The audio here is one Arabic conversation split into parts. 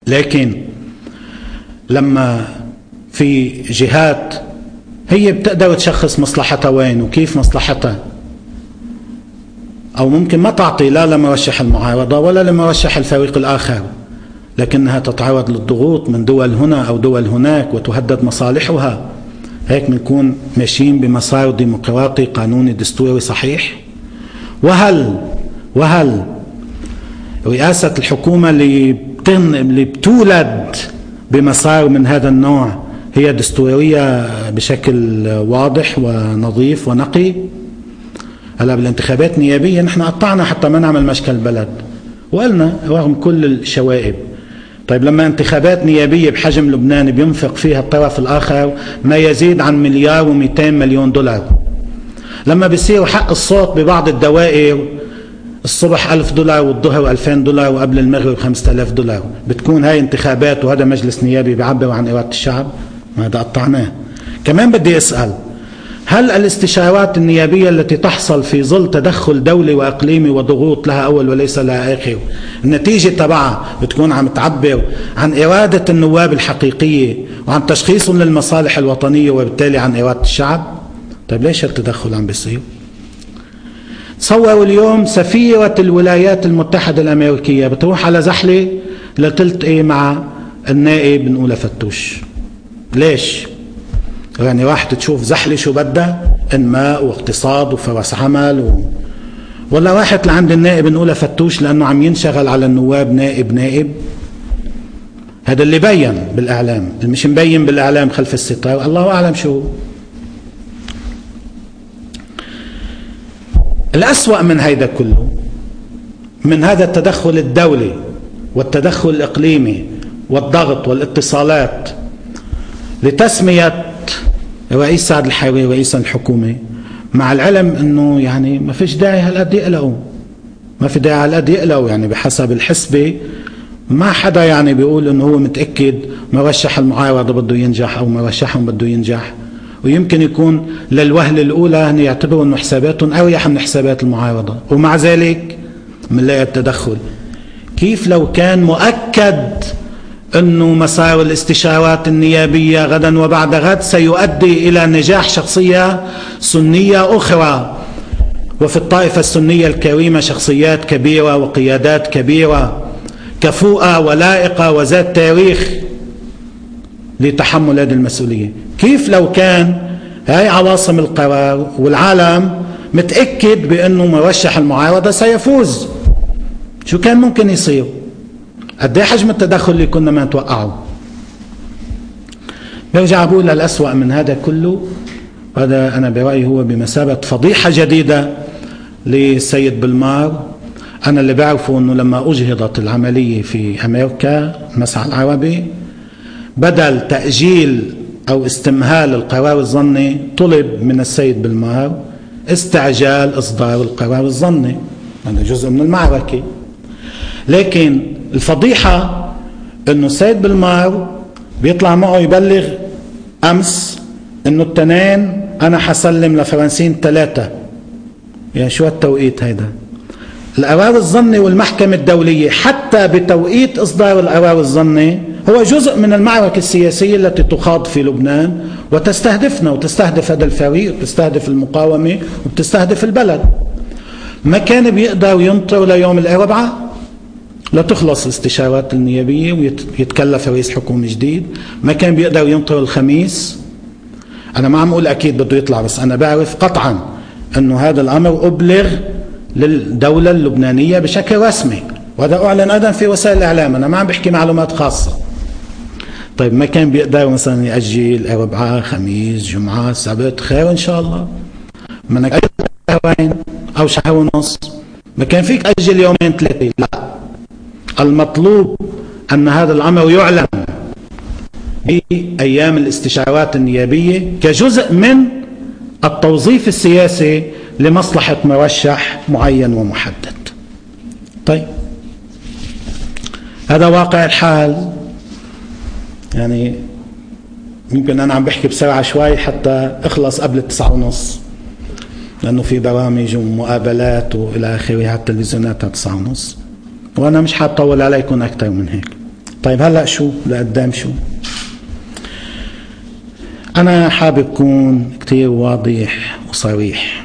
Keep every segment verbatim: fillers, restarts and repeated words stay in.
لكن لما في جهات هي بتقدر تشخص مصلحتها وين وكيف مصلحتها، أو ممكن ما تعطي لا لمرشح المعارضة ولا لمرشح الفريق الآخر، لكنها تتعرض للضغوط من دول هنا أو دول هناك وتهدد مصالحها، هيك بنكون ماشيين بمسار ديمقراطي قانوني دستوري صحيح؟ وهل وهل رئاسة الحكومة اللي, بتن... اللي بتولد بمسار من هذا النوع هي دستورية بشكل واضح ونظيف ونقي؟ هلا بالانتخابات النيابية نحن قطعنا حتى ما نعمل مشكل البلد وقلنا رغم كل الشوائب. طيب لما انتخابات نيابية بحجم لبنان بينفق فيها الطرف الآخر ما يزيد عن مليار ومئتين مليون دولار، لما بيصير حق الصوت ببعض الدوائر الصبح ألف دولار والظهر ألفين دولار وقبل المغرب خمسة آلاف دولار، بتكون هاي انتخابات وهذا مجلس نيابي بيعبر عن إرادة الشعب؟ ما هذا قطعناه. كمان بدي أسأل، هل الاستشارات النيابية التي تحصل في ظل تدخل دولي وإقليمي وضغوط لها أول وليس لها آخر النتيجة تبعها بتكون عم تعبر عن إرادة النواب الحقيقية وعن تشخيصهم للمصالح الوطنية وبالتالي عن إرادة الشعب؟ طيب ليش التدخل عم بيصير؟ تصوروا اليوم سفيرة الولايات المتحدة الأمريكية بتروح على زحلة لتلتقي مع النائب نقولة فتوش. ليش؟ يعني واحد تشوف زحلة شو بدها؟ انماء واقتصاد وفرص عمل و... ولا واحد لعند النائب نقولة فتوش لأنه عم ينشغل على النواب نائب نائب؟ هذا اللي بين بالإعلام، اللي مش مبين بالإعلام خلف الستار الله أعلم شو. الأسوأ من هذا كله، من هذا التدخل الدولي والتدخل الإقليمي والضغط والاتصالات لتسمية رئيس سعد الحريري رئيسا الحكومة، مع العلم أنه يعني ما فيش داعي هالقد يقلقوا، ما في داعي هالقد يقلقوا، يعني بحسب الحسبة ما حدا يعني بيقول أنه هو متأكد مرشح المعارضة بده ينجح أو مرشحهم بده ينجح، ويمكن يكون للوهلة الأولى هن يعتبروا أنه حساباتهم أريح من حسابات المعارضة، ومع ذلك منلاقي التدخل. كيف لو كان مؤكد أنه مسار الاستشارات النيابية غدا وبعد غد سيؤدي إلى نجاح شخصية سنية أخرى، وفي الطائفة السنية الكريمة شخصيات كبيرة وقيادات كبيرة كفؤة ولائقة وذات تاريخ لتحمل هذه المسؤولية؟ كيف لو كان هاي عواصم القرار والعالم متأكد بأنه مرشح المعارضة سيفوز؟ شو كان ممكن يصير؟ قد ايه حجم التدخل اللي كنا ما نتوقعه؟ برجع بقول الأسوأ من هذا كله، هذا أنا برأيي هو بمثابة فضيحة جديدة للسيد بلمار. أنا اللي بعرفه أنه لما أجهضت العملية في أمريكا المسعى العربي، بدل تأجيل أو استمهال القرار الظني طلب من السيد بلمار استعجال إصدار القرار الظني، هذا جزء من المعركة. لكن الفضيحة أنه السيد بلمار بيطلع معه يبلغ أمس أنه التنين أنا حسلم لفرنسين ثلاثة. يعني شو التوقيت هيدا؟ القرار الظني والمحكمة الدولية حتى بتوقيت إصدار القرار الظني هو جزء من المعركة السياسية التي تخاض في لبنان وتستهدفنا وتستهدف هذا الفريق وتستهدف المقاومة وتستهدف البلد. ما كان بيقدر ينطر ليوم الأربعاء لتخلص الاستشارات النيابية ويتكلف رئيس حكومة جديد؟ ما كان بيقدر ينطر الخميس؟ أنا ما عم أقول أكيد بده يطلع، بس أنا بعرف قطعا أنه هذا الأمر أبلغ للدولة اللبنانية بشكل رسمي، وهذا أعلن أيضا في وسائل الإعلام، أنا ما عم بحكي معلومات خاصة. طيب ما كان بيقدر مثلا يأجل أربعاء خميس جمعة سبت؟ خير إن شاء الله، منك شهرين أو شهر ونص، ما كان فيك أجل يومين ثلاثة. لا، المطلوب أن هذا الأمر يعلن بأيام الاستشارات النيابية كجزء من التوظيف السياسي لمصلحة مرشح معين ومحدد. طيب هذا واقع الحال. يعني يمكن أنا عم بحكي بسرعة شوي حتى أخلص قبل التسعة ونص، لأنه في برامج ومقابلات وإلى آخره على التلفزيونات على التسعة ونص، وأنا مش حاطول عليكم أكثر من هيك. طيب هلأ شو لقدام؟ شو أنا حابب أكون كتير واضح وصريح.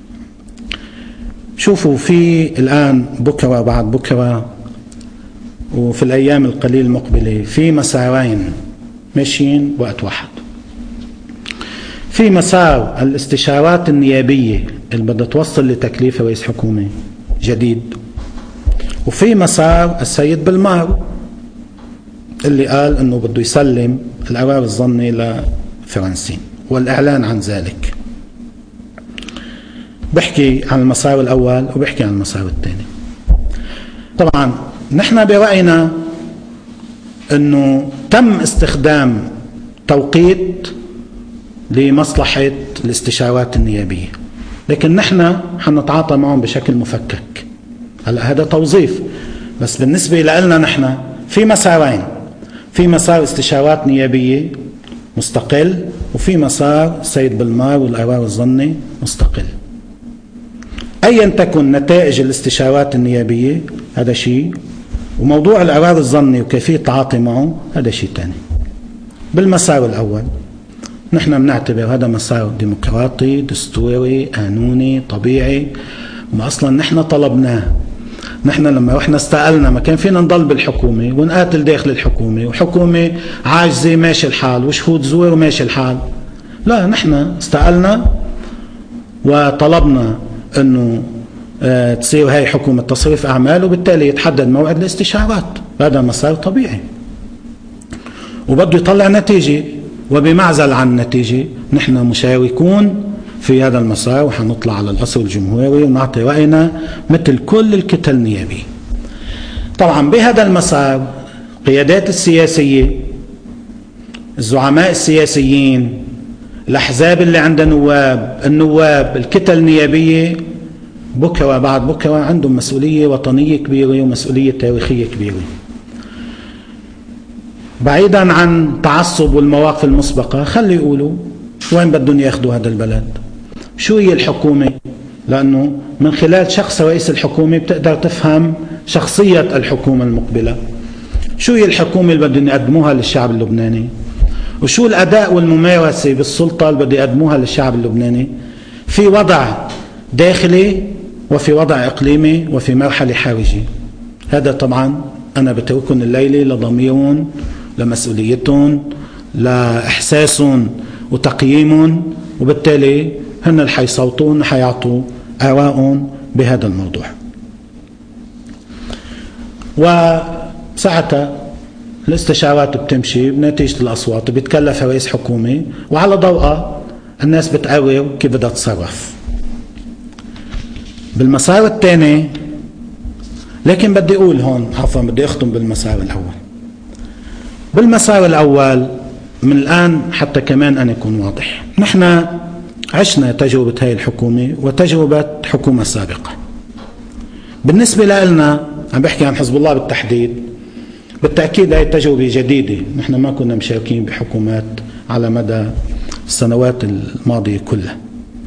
شوفوا، في الآن بكرة بعد بكرة وفي الأيام القليل المقبلة في مسارين ماشيين وقت واحد. في مسار الاستشارات النيابية اللي بدها توصل لتكليف رئيس حكومة جديد، وفي مسار السيد بالمار اللي قال انه بده يسلم القرار الظني لفرنسين والإعلان عن ذلك. بحكي عن المسار الأول وبحكي عن المسار الثاني. طبعا نحن برأينا أنه تم استخدام توقيت لمصلحة الاستشارات النيابية، لكن نحن حنتعاطى معهم بشكل مفكك. هلأ هذا توظيف، بس بالنسبة لنا نحن في مسارين، في مسار استشارات نيابية مستقل، وفي مسار سيد بالمار والقرار الظني مستقل. أيا تكن نتائج الاستشارات النيابية هذا شيء، وموضوع القرار الظني وكيفية التعاطي معه هذا شيء ثاني. بالمسار الأول نحن بنعتبر هذا مسار ديمقراطي دستوري قانوني طبيعي، ما أصلا نحن طلبناه. نحن لما رحنا استقلنا ما كان فينا نضل بالحكومة ونقاتل داخل الحكومة، وحكومة عاجزة ماشي الحال وشهود زور وماشي الحال. لا، نحن استقلنا وطلبنا أنه آه تصير هاي حكومة تصريف أعمال، وبالتالي يتحدد موعد الاستشارات. هذا مسار طبيعي وبده يطلع نتيجة، وبمعزل عن النتيجة نحن مشاركون في هذا المسار، وحنطلع على القصر الجمهوري ونعطي رأينا مثل كل الكتل النيابية. طبعا بهذا المسار قيادات السياسية، الزعماء السياسيين، الأحزاب اللي عندها نواب، النواب، الكتل النيابية، بكرة بعد بكرة عندهم مسؤولية وطنية كبيرة ومسؤولية تاريخية كبيرة. بعيدا عن تعصب والمواقف المسبقة، خلي يقولوا وين بدهم ياخذوا هذا البلد، شو هي الحكومة، لأنه من خلال شخص رئيس الحكومة بتقدر تفهم شخصية الحكومة المقبلة. شو هي الحكومة اللي بدهم يقدموها للشعب اللبناني، وشو الأداء والممارسة بالسلطة اللي بدهم يقدموها للشعب اللبناني في وضع داخلي وفي وضع إقليمي وفي مرحلة خارجية. هذا طبعا أنا بتركهم الليلة لضميرهم، لمسؤوليتهم، لإحساسهم وتقييمهم، وبالتالي هن اللي حيصوتون حيعطوا آراءهم بهذا الموضوع. وساعتها الاستشارات بتمشي بنتيجة الأصوات، بيتكلف رئيس حكومة وعلى ضوءها الناس بتقرر كيف بدها تتصرف. بالمسار الثاني، لكن بدي أقول هون عفوا بدي أختم بالمسار الأول. بالمسار الأول من الآن حتى كمان أنا أكون واضح، نحن عشنا تجربة هاي الحكومة وتجربة حكومة سابقة. بالنسبة لنا عم بحكي عن حزب الله بالتحديد، بالتأكيد هاي تجربة جديدة، نحن ما كنا مشاركين بحكومات على مدى السنوات الماضية كلها،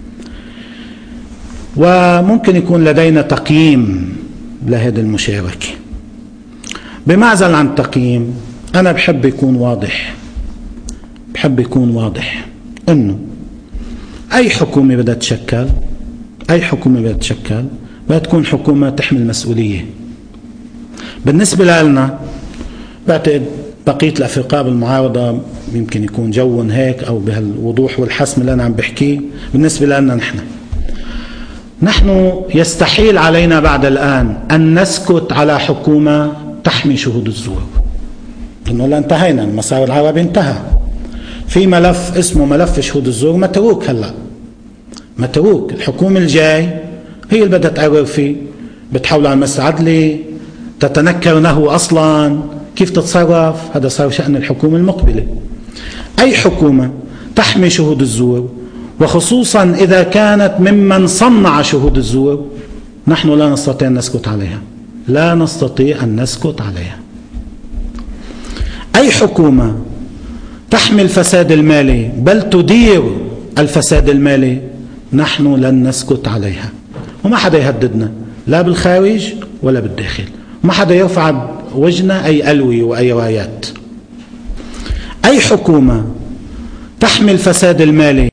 وممكن يكون لدينا تقييم لهذه المشاركة. بمعزل عن التقييم، أنا بحب يكون واضح، بحب يكون واضح إنه أي حكومة بدها تشكل، أي حكومة بدها تشكل بدها تكون حكومة تحمل مسؤولية. بالنسبة لنا بعتقد بقية الأفرقاء بالمعارضة يمكن يكون جوهم هيك أو بهالوضوح والحسم اللي أنا عم بحكيه. بالنسبة لنا نحن نحن يستحيل علينا بعد الآن أن نسكت على حكومة تحمي شهود الزور، لأنه لا انتهينا، المسار العربي انتهى. في ملف اسمه ملف شهود الزور متروك، هلا متروك. الحكومة الجاي هي اللي بدها تقرر فيه، بتحول على المجلس العدلي، تتنكر نهو أصلا كيف تتصرف، هذا صار شأن الحكومة المقبلة. أي حكومة تحمي شهود الزور، وخصوصا إذا كانت ممن صنع شهود الزور، نحن لا نستطيع أن نسكت عليها، لا نستطيع أن نسكت عليها. أي حكومة تحمي الفساد المالي بل تدير الفساد المالي، نحن لن نسكت عليها، وما حدا يهددنا لا بالخارج ولا بالداخل، ما حدا يرفع وجنة أي ألوي وأي رايات. أي حكومة تحمي الفساد المالي